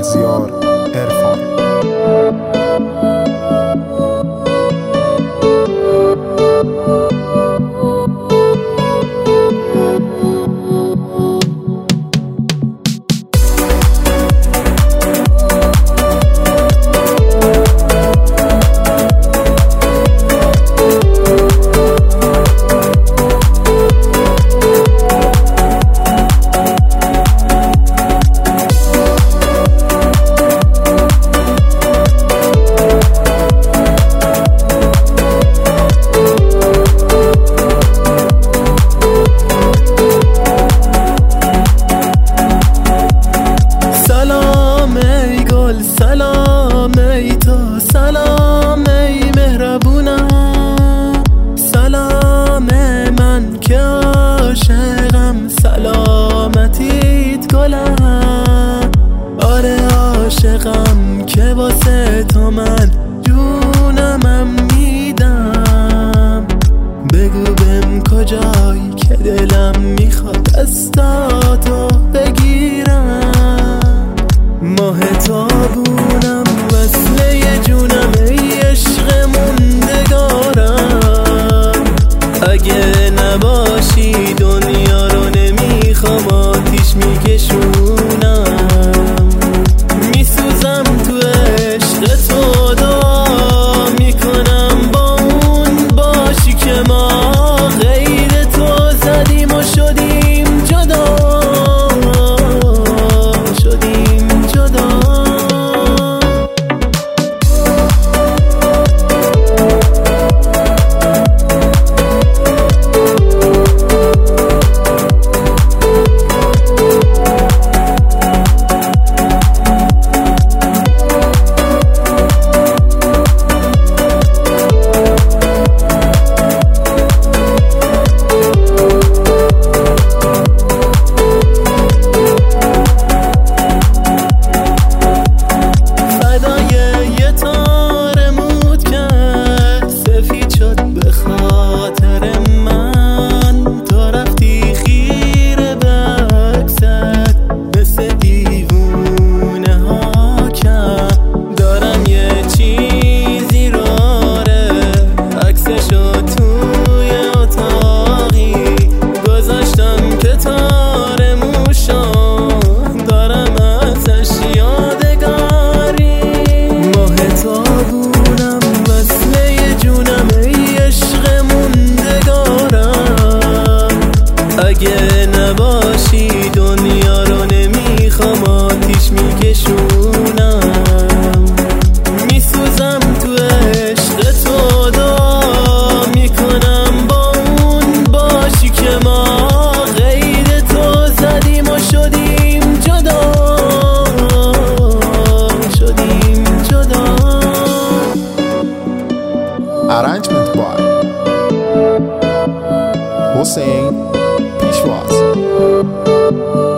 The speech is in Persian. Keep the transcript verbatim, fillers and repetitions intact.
مهزیار عرفان. سلام ای تو، سلام ای مهربونم، سلام من که عاشقم، سلامتیت گلم. آره عاشقم که واسه تو من جونمم میدم. بگو بهم کجایی که دلم میخواد دستاتو بگیرم. ماه تابونم وصله جونم ای عشق موندگارم. اگه نباشی دنیا رو نمیخوام آتیش میکشونم. میسوزم تو عشق تو، دعا میکنم با اون باشی که ما غیر تو زدیم و شدیم جدا. اگه نباشی دنیا رو نمیخوام آتیش میکشونم. میسوزم تو عشق تو، دعا میکنم با اون باشی که ما غیر تو زدیم و شدیم جدا. شدیم جدا. Arrangement by حسین پیشواز.